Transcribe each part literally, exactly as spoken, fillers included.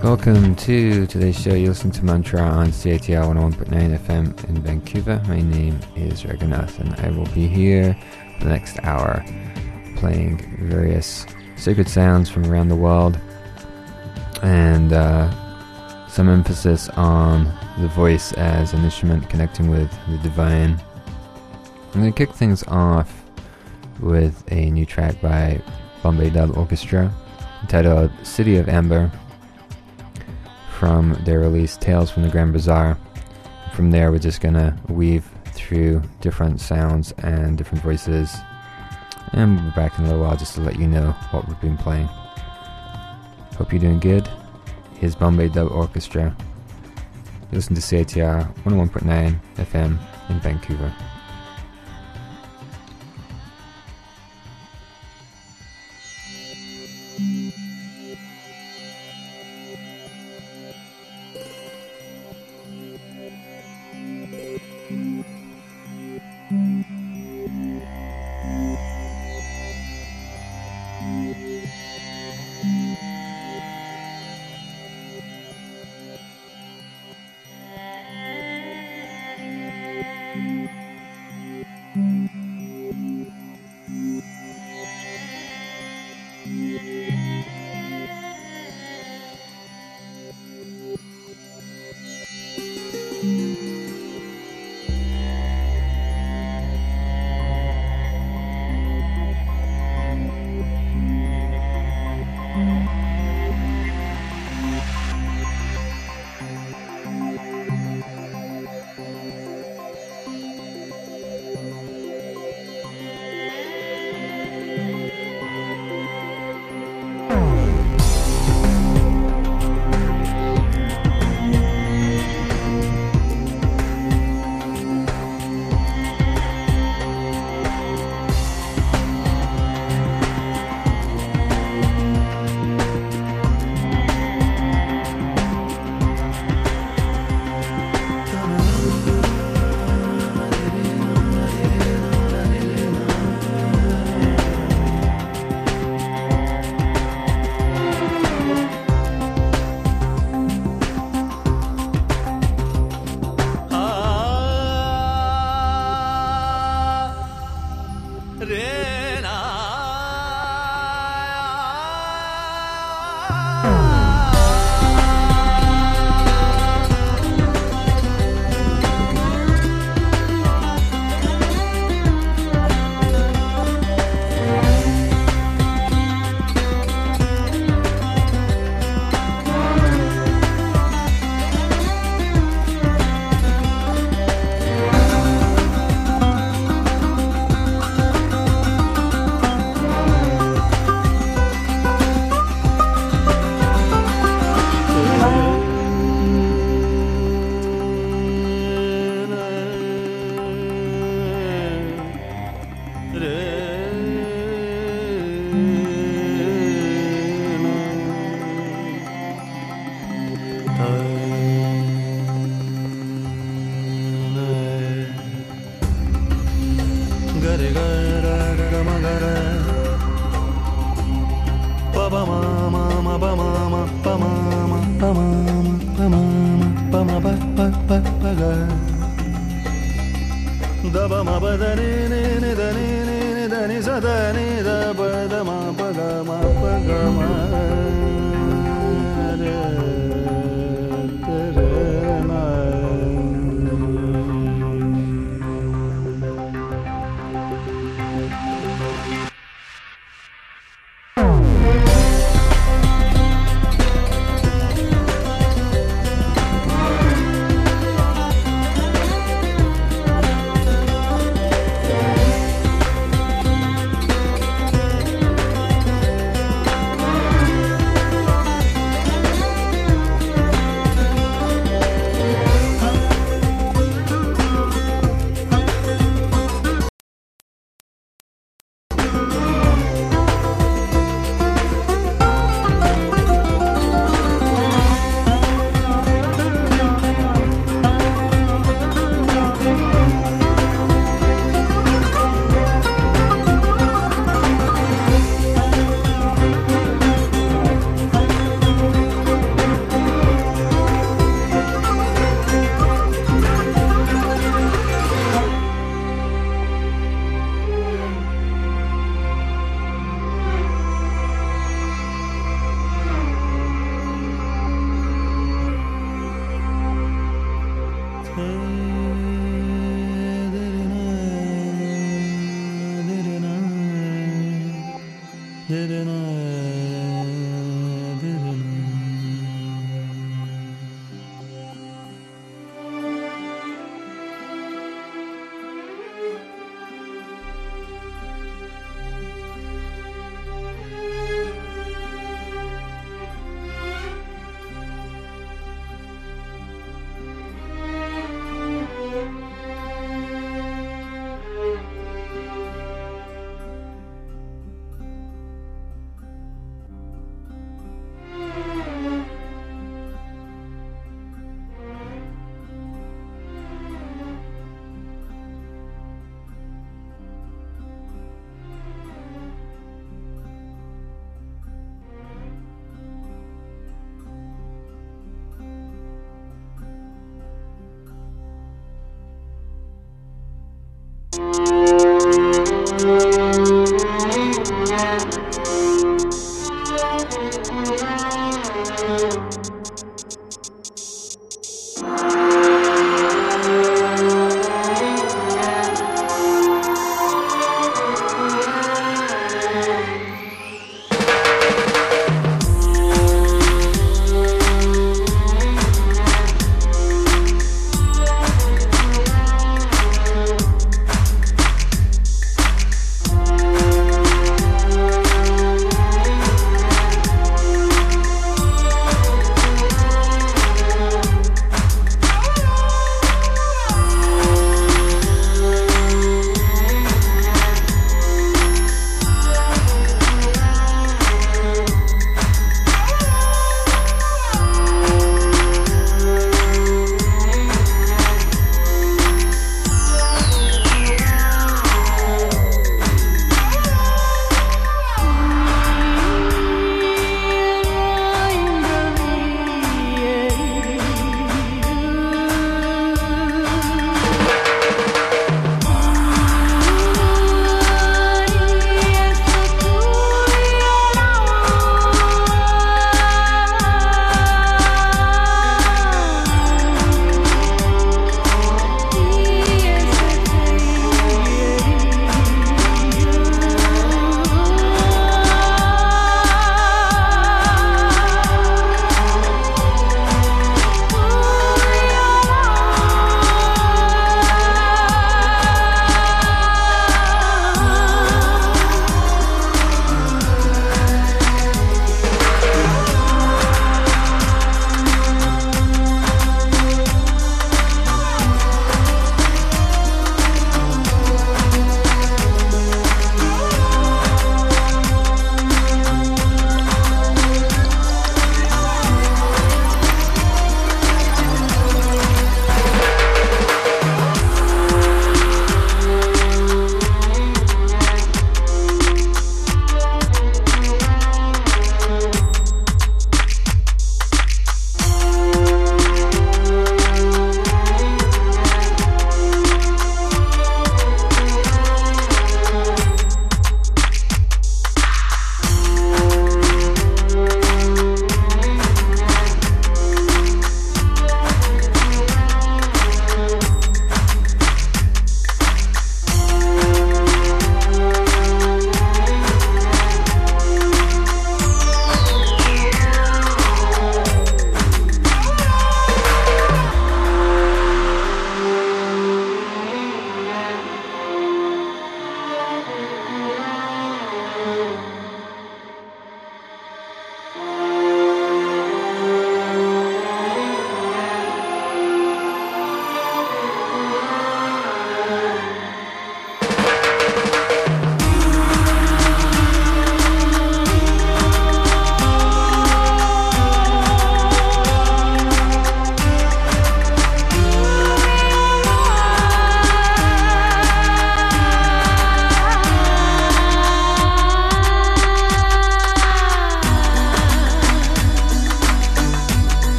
Welcome to today's show. You're listening to Mantra on C A T R one oh one point nine F M in Vancouver. My name is Raghunath and I will be here for the next hour playing various sacred sounds from around the world and uh, some emphasis on the voice as an instrument connecting with the divine. I'm going to kick things off with a new track by Bombay Dub Orchestra entitled City of Amber, from their release Tales from the Grand Bazaar. From there we're just gonna weave through different sounds and different voices, and we'll be back in a little while just to let you know what we've been playing. Hope you're doing good. Here's Bombay Dub Orchestra. You listen to C A T R one oh one point nine F M in Vancouver.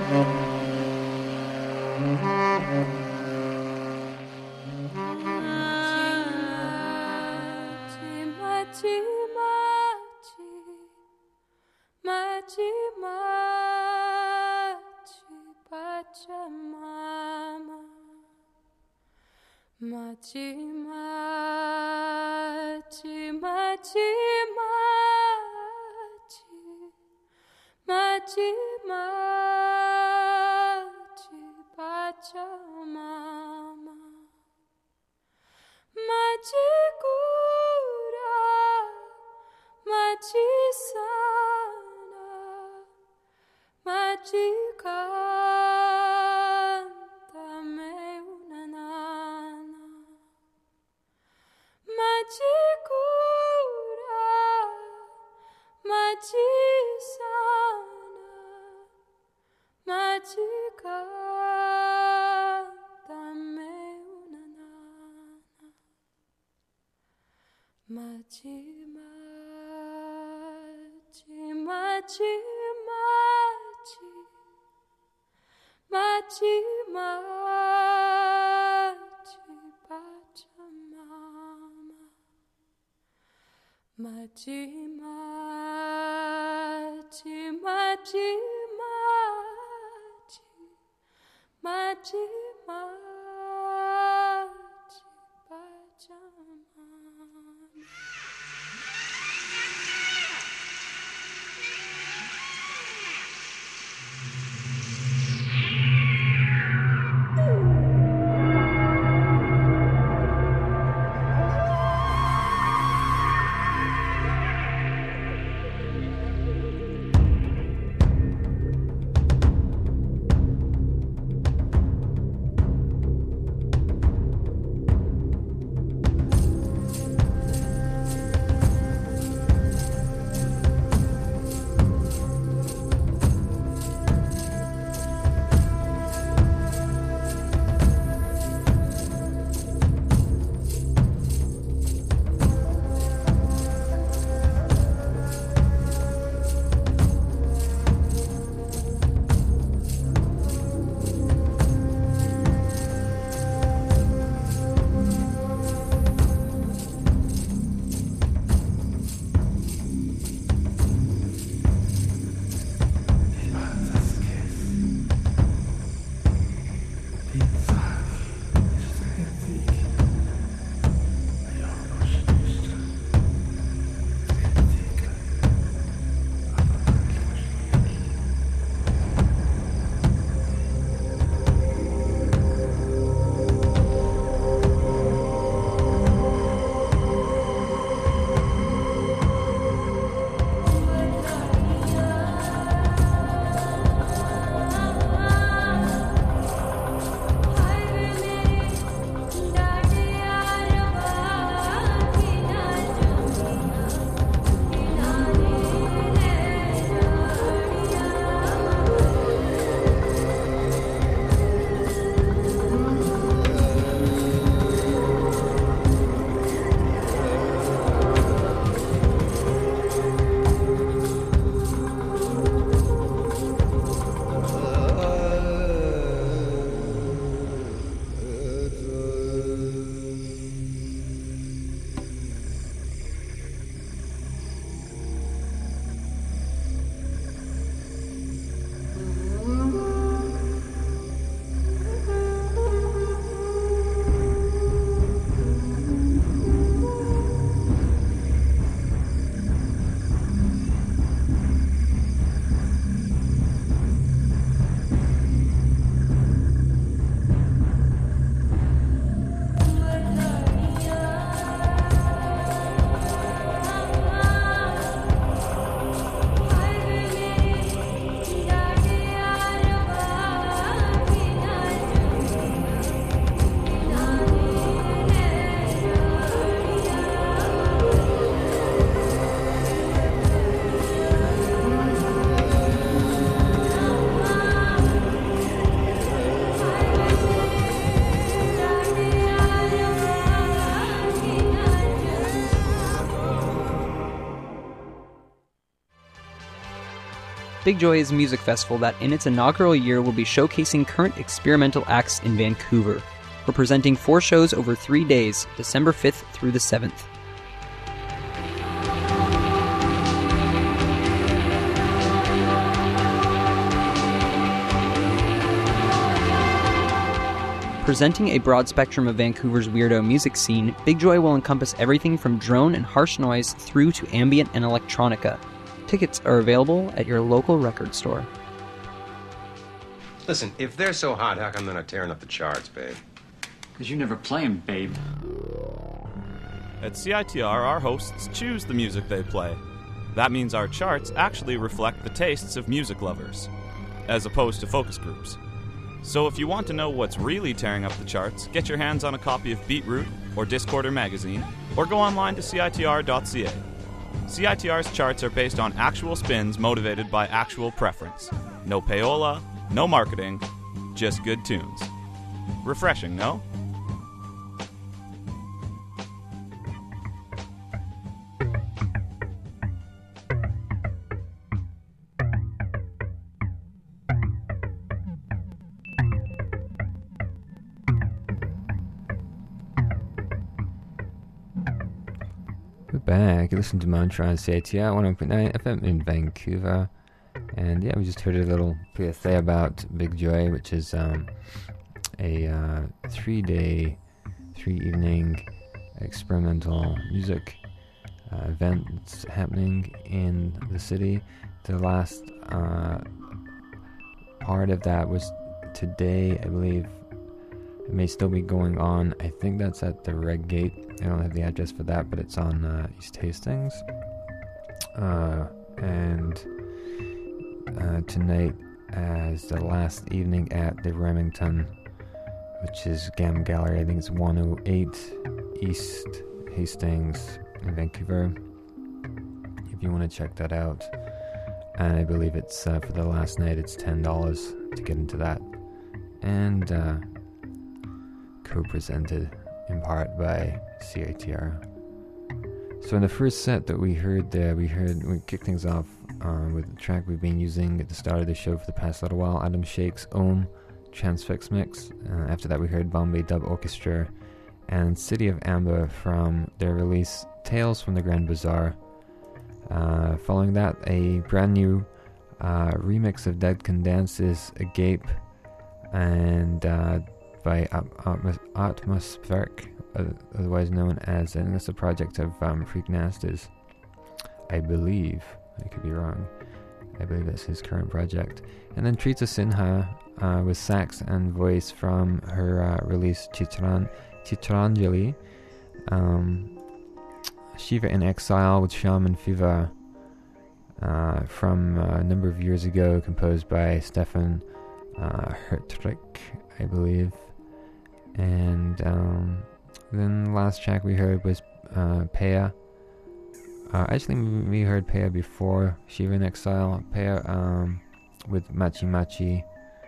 Machi, machi, machi, machi, machi, machi, Pachamama. Machi cura, machi sana, machi cántame una nana. Machi cura, machi sana, machi cántame una nana. Machi, machi, machi, machi, machi, machi, Pachamama. Machi, machi, machi, machi, machi, machi, Pachamama. Big Joy is a music festival that in its inaugural year will be showcasing current experimental acts in Vancouver. We're presenting four shows over three days, December fifth through the seventh. Presenting a broad spectrum of Vancouver's weirdo music scene, Big Joy will encompass everything from drone and harsh noise through to ambient and electronica. Tickets are available at your local record store. Listen, if they're so hot, how come they're not tearing up the charts, babe? Because you never play 'em, babe. At C I T R, our hosts choose the music they play. That means our charts actually reflect the tastes of music lovers, as opposed to focus groups. So if you want to know what's really tearing up the charts, get your hands on a copy of Beatroot or Discorder magazine, or go online to C I T R dot C A. C I T R's charts are based on actual spins motivated by actual preference. No payola, no marketing, just good tunes. Refreshing, no? Back, you listen to Mantra on C I T R one oh one point nine F M in Vancouver, and yeah, we just heard a little P S A about Big Joy, which is um, a uh, three-day, three-evening experimental music uh, event that's happening in the city. The last uh, part of that was today, I believe. It may still be going on. I think that's at the Red Gate. I don't have the address for that, but it's on uh, East Hastings. Uh, and uh, tonight, as the last evening at the Remington, which is Gam Gallery, I think it's one oh eight East Hastings in Vancouver. If you want to check that out. And I believe it's uh, for the last night, it's ten dollars to get into that. And uh, co-presented in part by C I T R. So in the first set that we heard there, we heard we kicked things off uh, with the track we've been using at the start of the show for the past little while, Adam Shake's Ohm Transfix Mix. Uh, after that we heard Bombay Dub Orchestra and City of Amber from their release Tales from the Grand Bazaar. Uh, following that, a brand new uh, remix of Dead Can Dance's Agape and uh, by Atmospheric, uh, otherwise known as, and it's a project of um, Freak Nasties, I believe. I could be wrong. I believe that's his current project. And then Trita Sinha uh, with sax and voice from her uh, release Chitran Chitranjali. Um, Shiva in Exile with Shaman Fiva uh, from uh, a number of years ago, composed by Stefan uh, Hertrich, I believe. And um, then the last track we heard was uh, Peya. Uh, actually, we heard Peya before Shiva in Exile. Peya um, with Machi Machi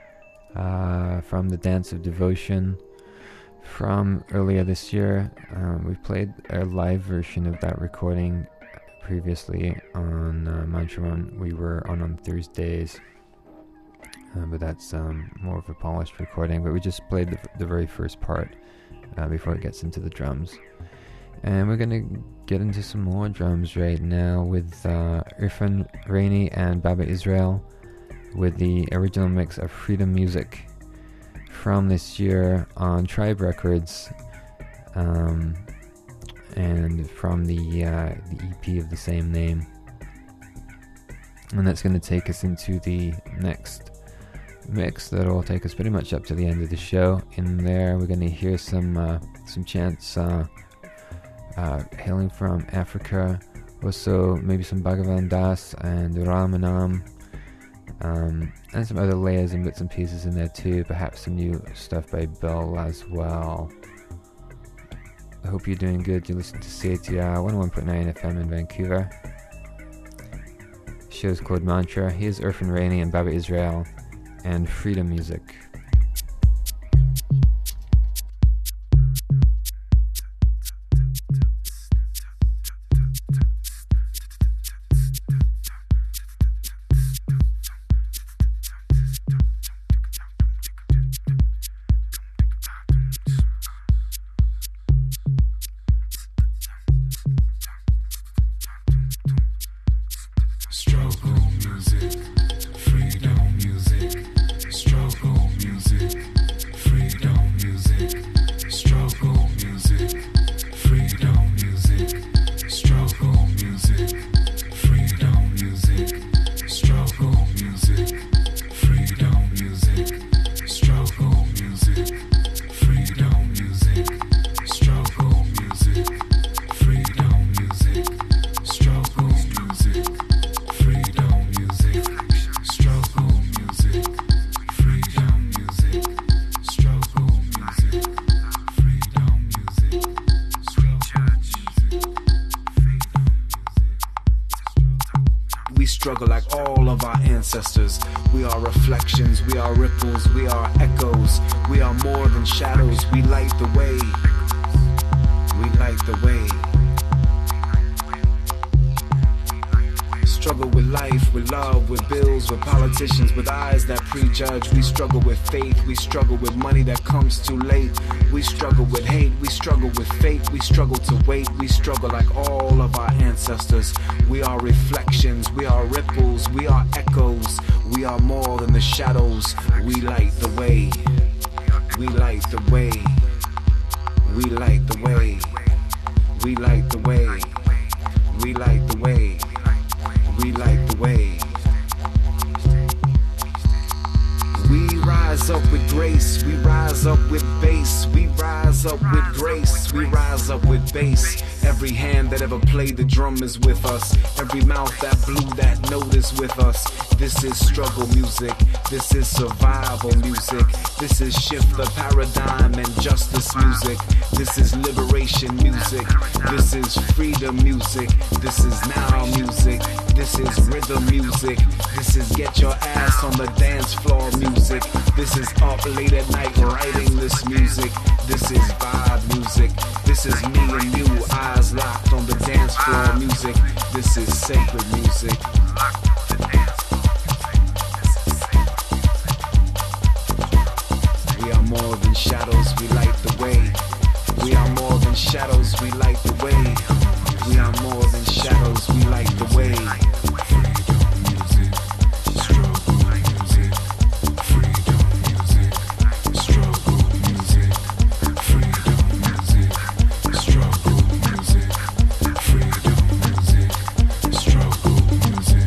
uh, from the Dance of Devotion from earlier this year. Um, we played a live version of that recording previously on uh, Mantra when we were on on Thursdays. Uh, but that's um, more of a polished recording. But we just played the, the very first part uh, before it gets into the drums. And we're going to get into some more drums right now with uh, Irfan Raini and Baba Israel with the original mix of Freedom Music from this year on Tribe Records, um, and from the, uh, the E P of the same name. And that's going to take us into the next mix that'll take us pretty much up to the end of the show. In there we're going to hear some uh, some chants uh, uh, hailing from Africa, also maybe some Bhagavan Das and Ramanam, um, and some other layers and bits and pieces in there too, perhaps some new stuff by Bell as well. I hope you're doing good. You listen to C A T R one oh one point nine F M in Vancouver. The show's called Mantra. Here's Irfan Raini and Baba Israel and Freedom Music. struggle like all of our ancestors. We are reflections, we are ripples, we are echoes. We are more than shadows, we light the way. We light the way. Struggle with life, with love, with bills, with politicians, with eyes that prejudge. We struggle with faith, we struggle with money that comes too late. We struggle with hate, we struggle with fate. We struggle to wait, we struggle like all of our ancestors. We are reflections, we are ripples, we are echoes. We are more than the shadows, we light the way. We light the way. We light the way. We light the way. We light the way. We light the way. We rise up with grace. We rise up with bass. We rise up with grace. We rise up with bass. Every hand that ever played the drum is with us. Every mouth that blew that note is with us. This is struggle music. This is survival music. This is shift the paradigm and justice music. This is liberation music. This is freedom music. This is now music. This is rhythm music. This is get your ass on the dance floor music. This is up late at night writing this music. This is vibe music. This is me and you, eyes locked on the dance floor music. This is sacred music. We are more than shadows, we light the way. We are more than shadows, we light the way. We are more than shadows, we light the way. Struggle music,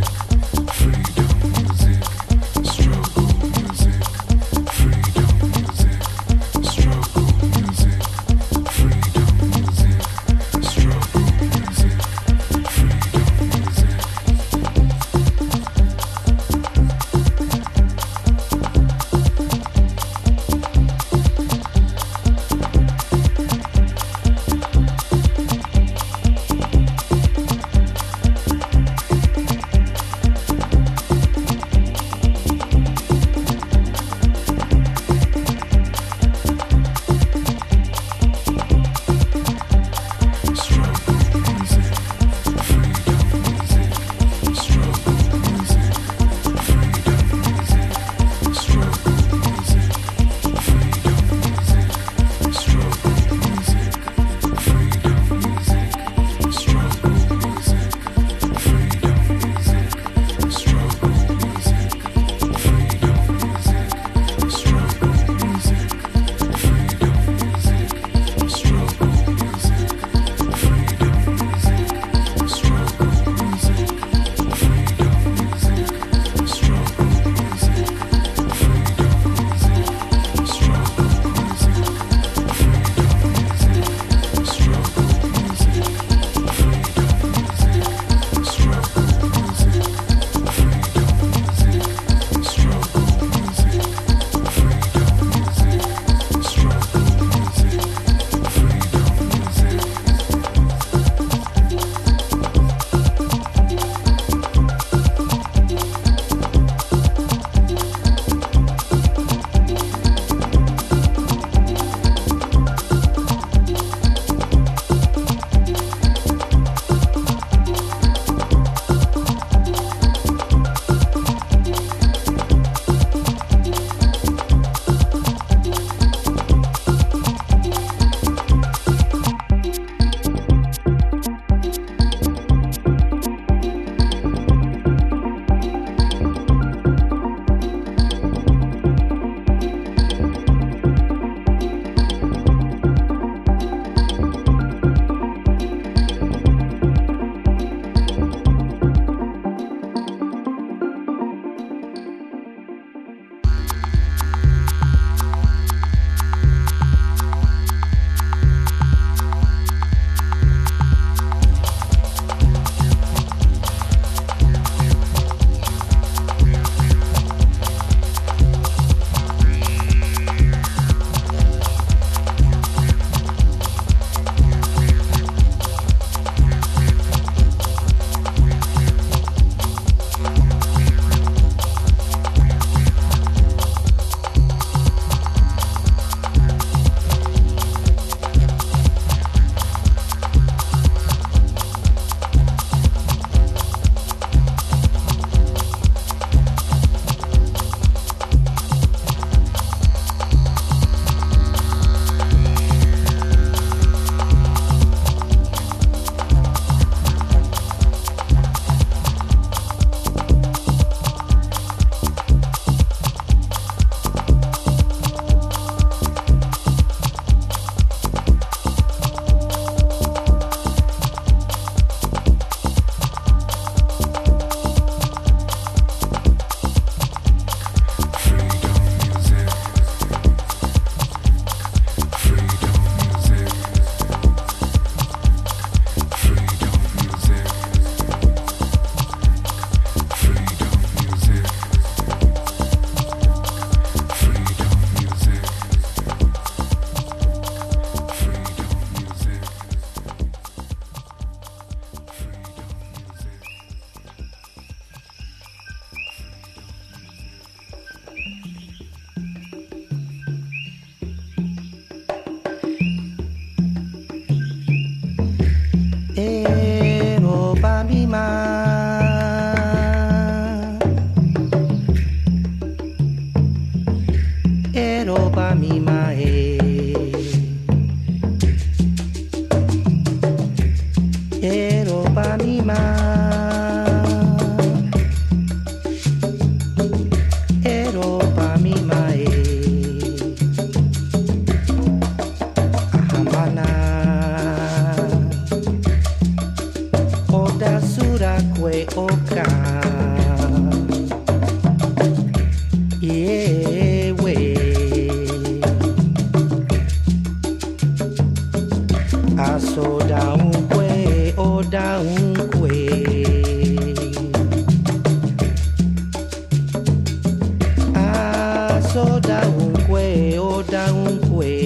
Asoda unkwe, oda unkwe.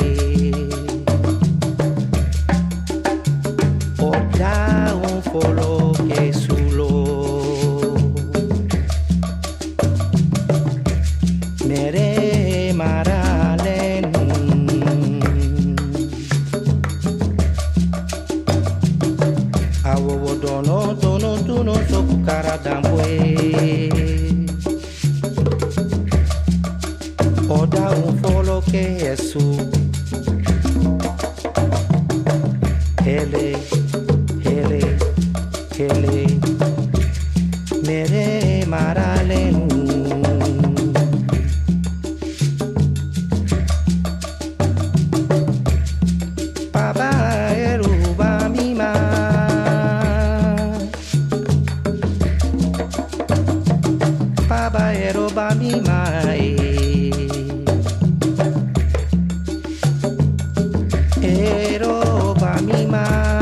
Oda unfolo que sulo. Mere maralen. Awo dono dono dono sokukara dambwe. Oda un folo que Jesús. Hele, hele, hele. Mere maralen. Baba eruba mima. Baba eruba mima. Eroba mima.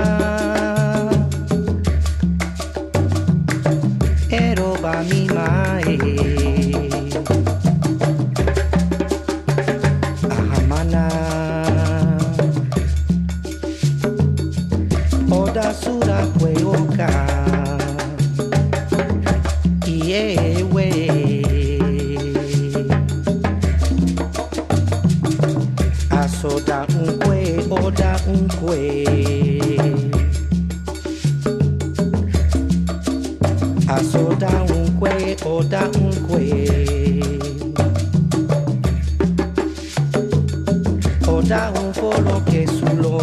Eroba mima. Ahamana. Oda sura kweoka. Iyewe. Asoda unkwe, oda unkwe. Asoda unkwe, oda unkwe. Oda unfolo que sulo.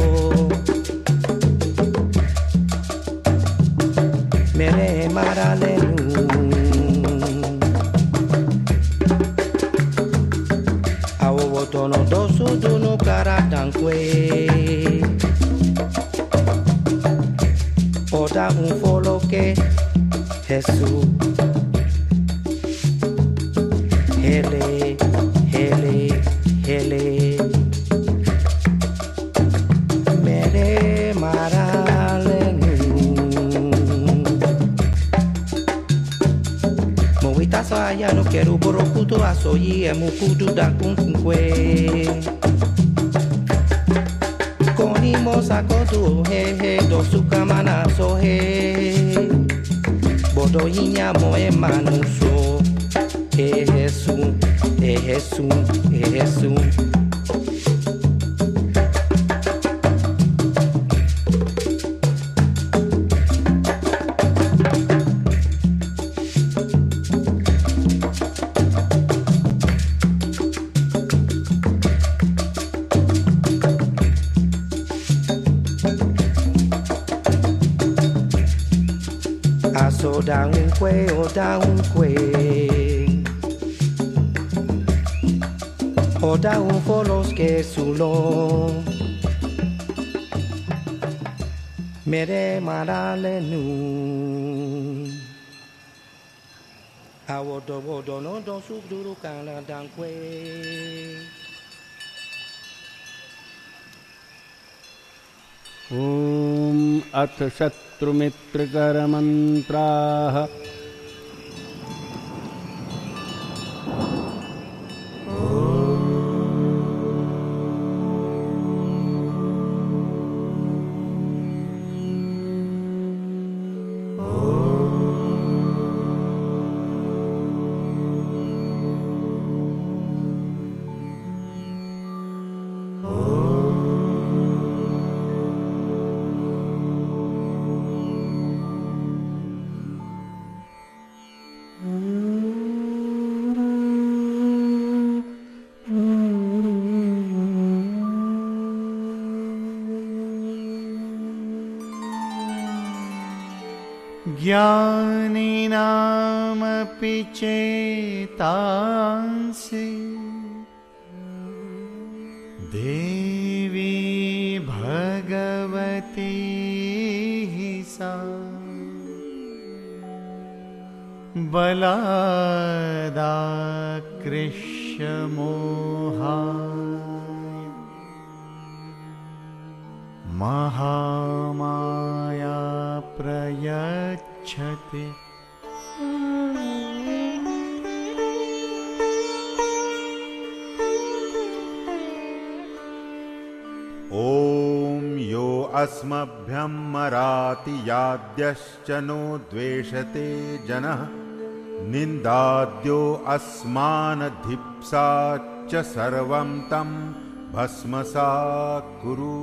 Mere maralenu. Awo dono dosu dono karadankwe. Oda unfolo que Jesús. Hele, hele, hele. Mere maralenu. Movita saya no quero borokuto asoyi emukudu da kunkwe. Konimo sakodu he he do sukamana so he. Bodo inya mo emanuso. E Jesús, e Jesús, e Jesús. Asoda unkwe, oda unkwe. Oda unfolos que sulo. Mere maralenu. Awodo wodo no do subduru kana dankwe. Om अथ शत्रुमित्रकरमन्त्राः ज्ञानिनामपि चेतांसि देवी भगवती सा बलादाकृष्य मोहाय महामाया प्रयच्छति अस्मभ्यं मराति याद्यश्च no द्वेषते जनः निन्दाद्यो अस्मानधिप्साच्च सर्वं तं भस्मसात् कुरु।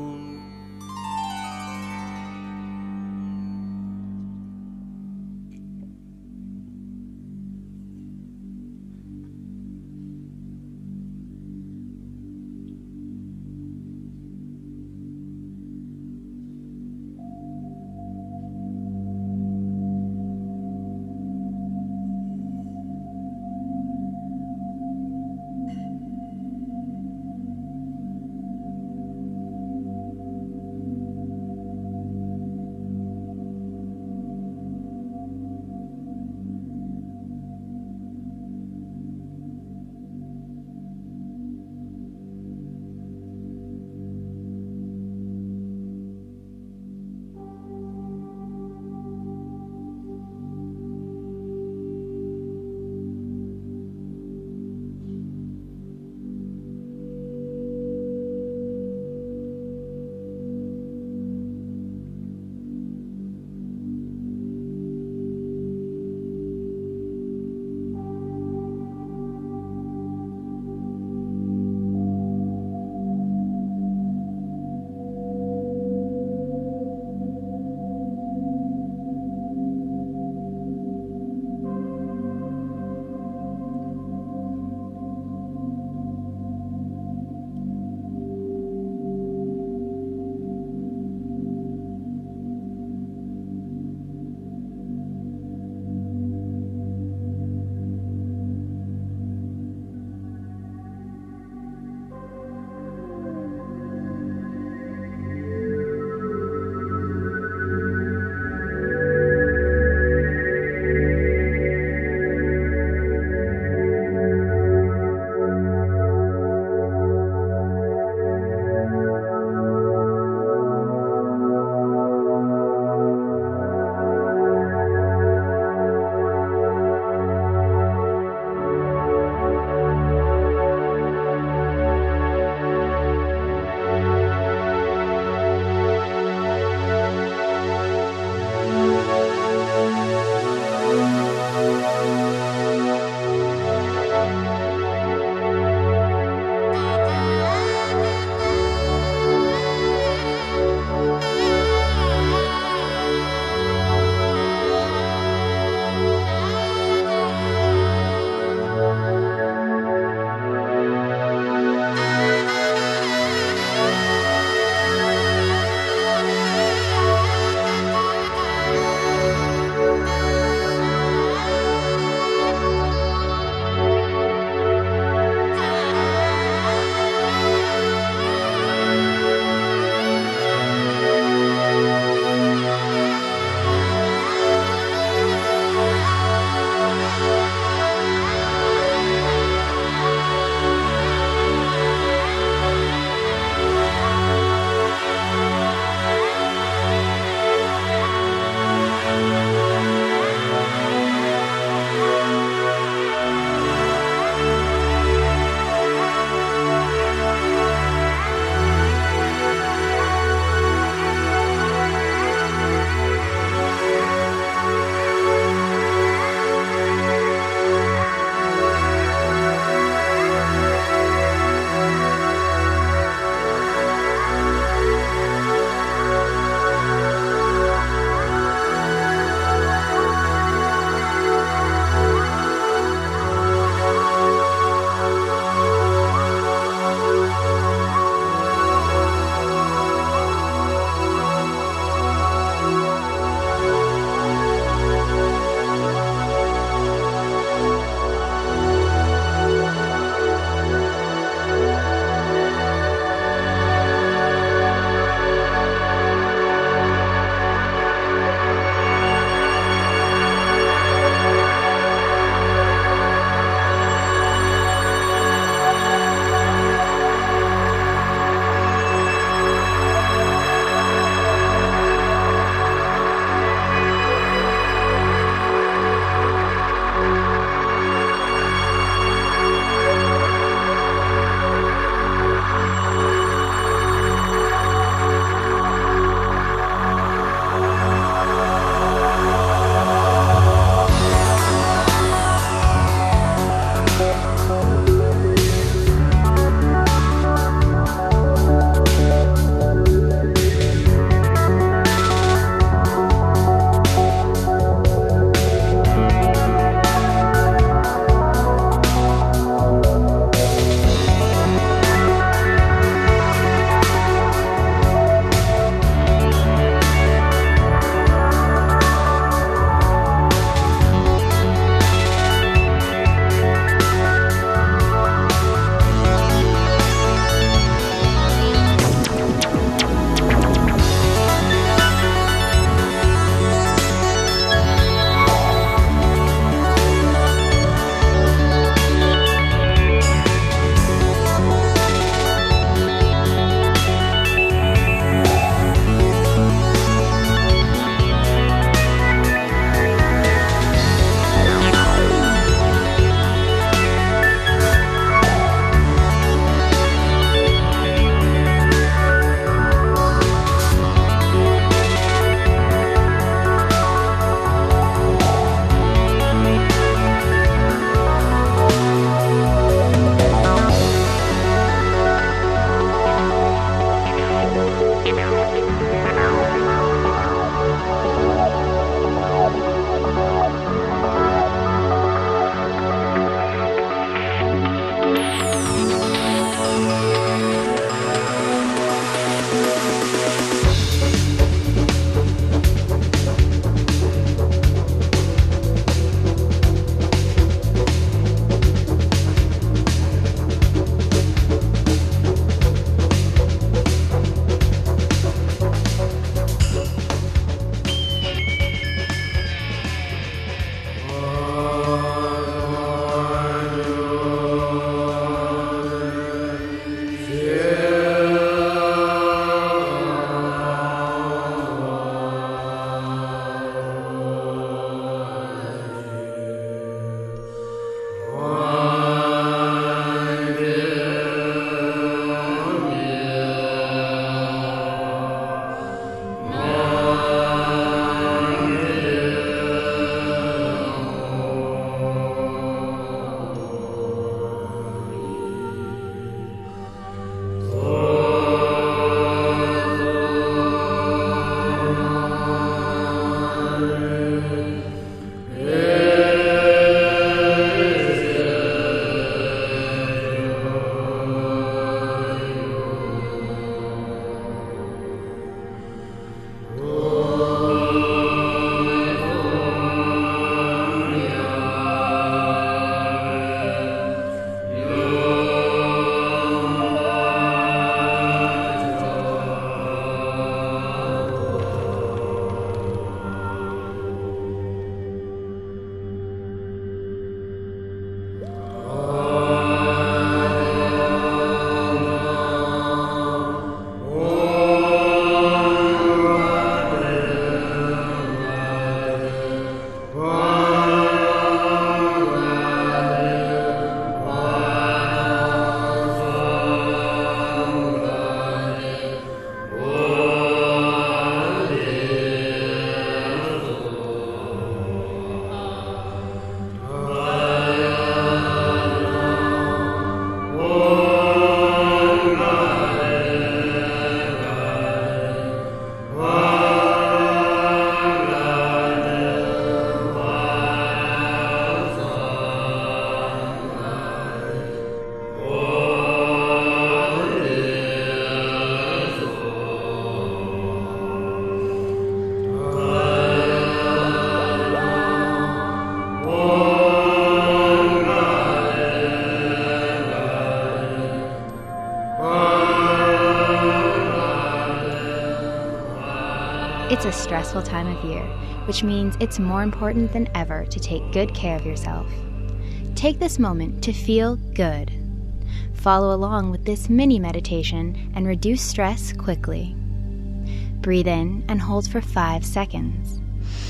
a stressful time of year, which means it's more important than ever to take good care of yourself. Take this moment to feel good. Follow along with this mini meditation and reduce stress quickly. Breathe in and hold for five seconds.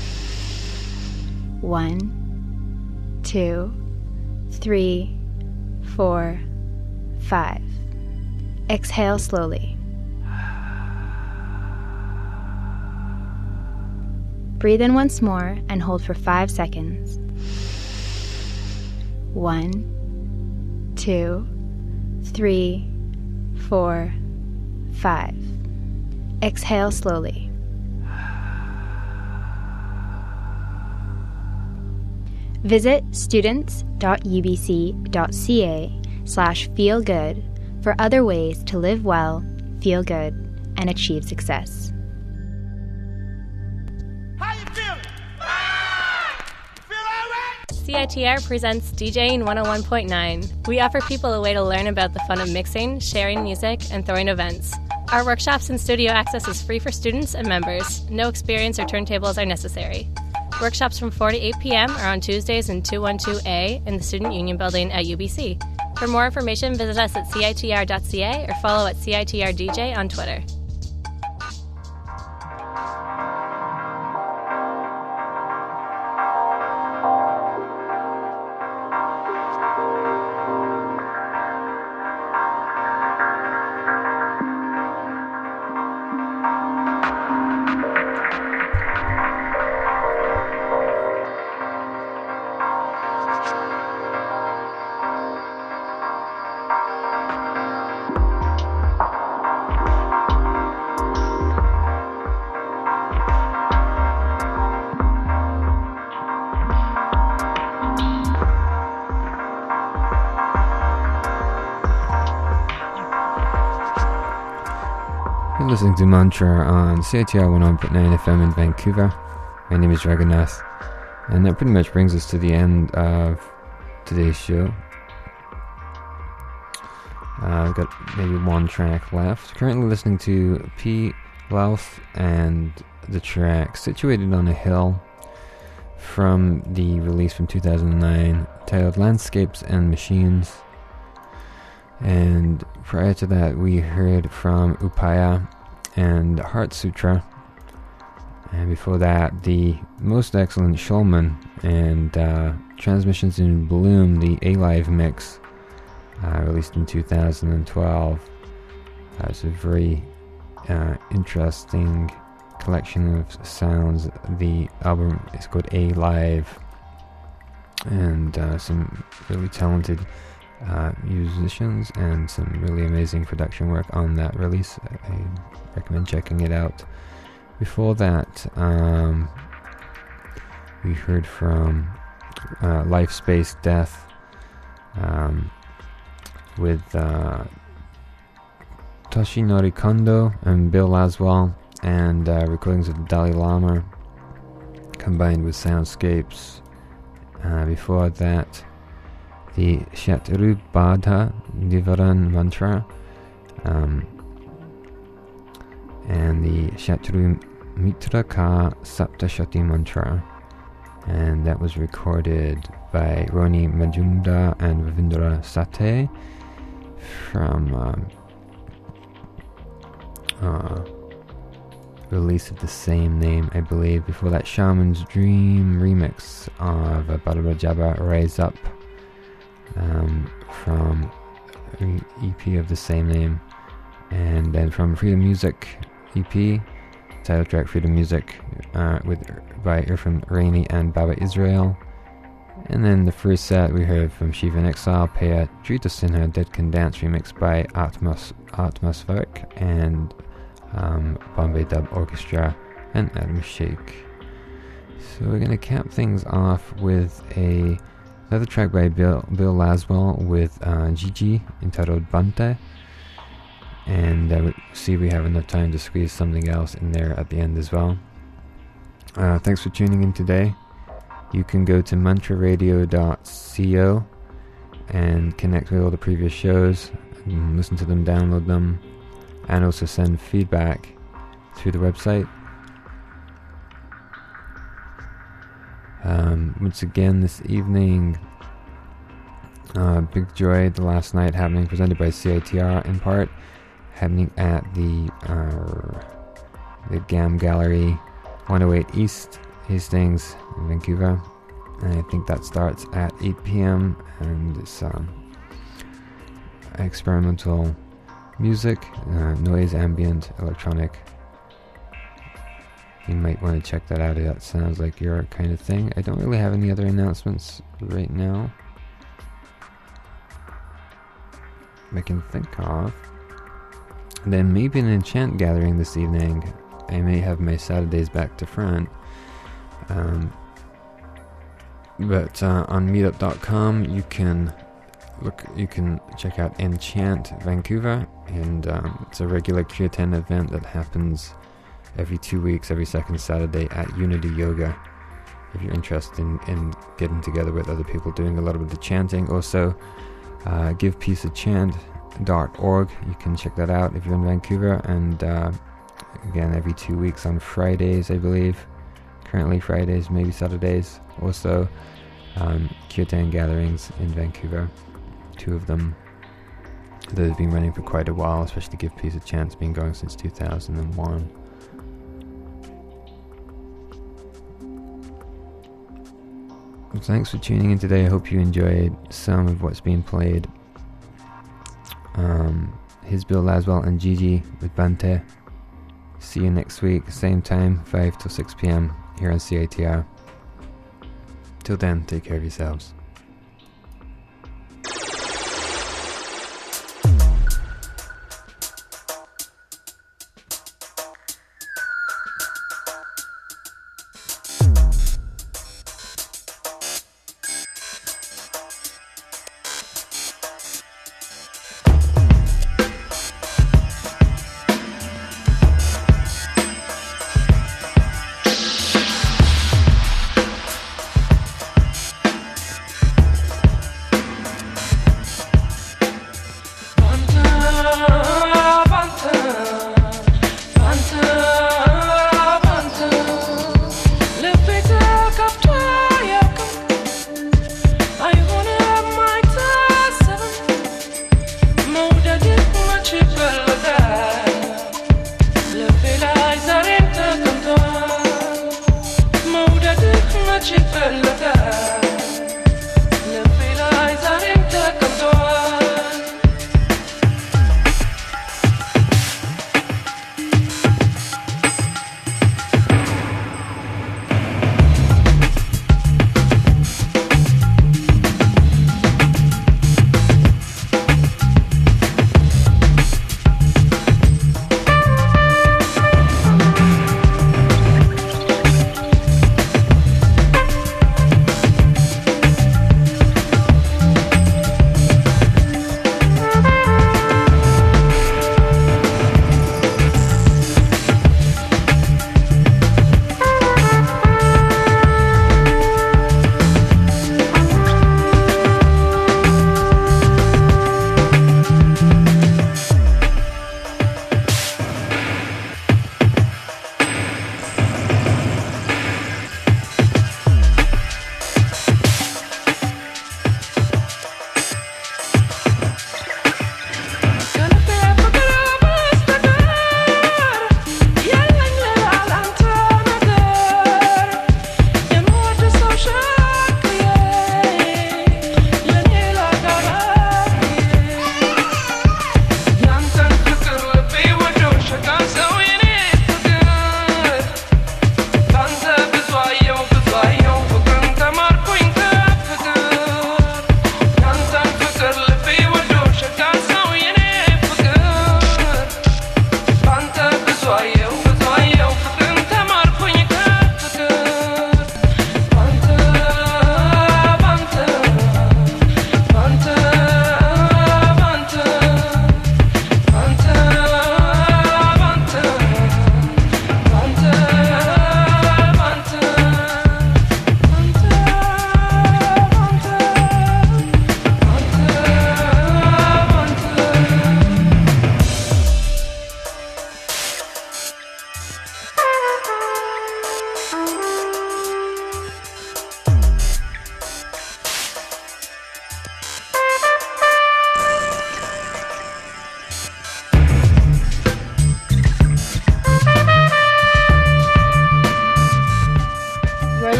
One, two, three, four, five. Exhale slowly. Breathe in once more and hold for five seconds. One, two, three, four, five. Exhale slowly. Visit students.ubc.ca slash feel good for other ways to live well, feel good, and achieve success. C I T R presents DJing one oh one point nine. We offer people a way to learn about the fun of mixing, sharing music, and throwing events. Our workshops and studio access is free for students and members. No experience or turntables are necessary. Workshops from four to eight p.m. are on Tuesdays in two twelve A in the Student Union Building at U B C. For more information, visit us at C I T R dot C A or follow at C I T R D J on Twitter. You're listening to Mantra on C I T R one oh one point nine F M in Vancouver. My name is Dragonath, and that pretty much brings us to the end of today's show. Uh, I've got maybe one track left. Currently listening to P. Louth and the track Situated on a Hill from the release from two thousand nine titled Landscapes and Machines. And prior to that, we heard from Upaya and Heart Sutra. And before that, the most excellent Shulman and uh, Transmissions in Bloom, the A-Live mix, uh, released in two thousand twelve. That was a very uh, interesting collection of sounds. The album is called A-Live, and uh, some really talented Uh, musicians and some really amazing production work on that release. I, I recommend checking it out. Before that, um, we heard from uh, Life, Space, Death um, with uh, Toshinori Kondo and Bill Laswell, and uh, recordings of the Dalai Lama combined with soundscapes. Uh, before that, the Shatru Badha Nivaran Mantra, um, and the Shatru Mitra Ka Saptashati Mantra, and that was recorded by Roni Majumdar and Ravindra Sathe from um, uh, release of the same name, I believe. Before that, Shaman's Dream remix of uh, Bhadarajaba Rise Up, Um, from E P of the same name, and then from Freedom Music E P, title track Freedom Music uh, with by Irfan Raini and Baba Israel. And then the first set we heard from Shiva in Exile, Paya Drita Sinha Dead Can Dance remixed by Atmos Atmospheric and um, Bombay Dub Orchestra and Adam Sheikh. So we're going to cap things off with a another track by Bill, Bill Laswell with uh, Gigi entitled Bante, and uh, see if we have enough time to squeeze something else in there at the end as well. Uh, thanks for tuning in today. You can go to mantra radio dot co and connect with all the previous shows, and listen to them, download them, and also send feedback through the website. Um, once again this evening, uh, Big Joy, the last night happening, presented by C I T R in part, happening at the uh, the GAM Gallery, one oh eight East Hastings in Vancouver, and I think that starts at eight p.m. and it's um, experimental music, uh, noise, ambient, electronic. You might want to check that out if that sounds like your kind of thing. I don't really have any other announcements right now I can think of. Then maybe an enchant gathering this evening. I may have my Saturdays back to front. Um, but uh, on meetup dot com you can look, you can check out Enchant Vancouver, and um, it's a regular Kirtan event that happens every two weeks, every second Saturday at Unity Yoga. If you're interested in, in getting together with other people doing a lot of the chanting. Also, uh, give peace a chant dot org. You can check that out if you're in Vancouver. And uh, again, every two weeks on Fridays, I believe. Currently Fridays, maybe Saturdays. Also, um, Kirtan gatherings in Vancouver. Two of them that have been running for quite a while, especially Give Peace a Chant. It's been going since two thousand one. Thanks for tuning in today. I hope you enjoyed some of what's being played. Um, here's Bill Laswell and Gigi with Bante. See you next week, same time, five till six p.m. here on C I T R. Till then, take care of yourselves.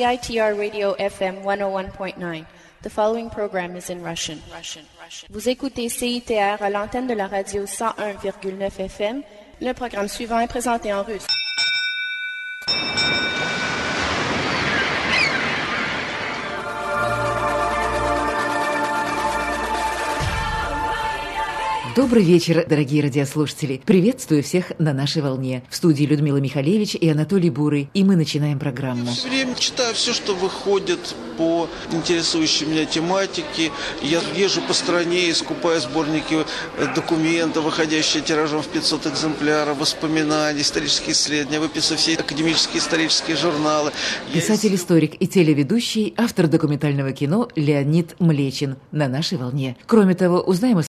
C I T R Radio F M one oh one point nine. The following program is in Russian. Russian. Russian. Vous écoutez C I T R à l'antenne de la radio cent un virgule neuf F M. Le programme suivant est présenté en russe. Добрый вечер, дорогие радиослушатели. Приветствую всех на нашей волне. В студии Людмила Михалевич и Анатолий Бурый. И мы начинаем программу. Все время читаю все, что выходит по интересующей меня тематике. Я езжу по стране и скупаю сборники документов, выходящие тиражом в пятьсот экземпляров, воспоминаний, исторические исследования, выписываю все академические исторические журналы. Писатель-историк и телеведущий, автор документального кино Леонид Млечин на нашей волне. Кроме того, узнаем о